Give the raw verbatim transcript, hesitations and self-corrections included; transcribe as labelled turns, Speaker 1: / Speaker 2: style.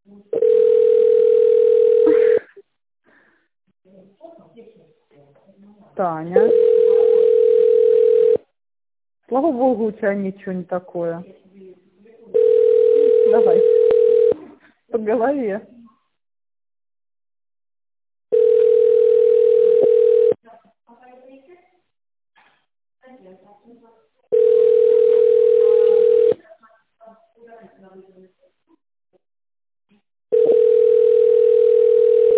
Speaker 1: Таня. Слава богу, у тебя ничего не такое. Давай. По голове.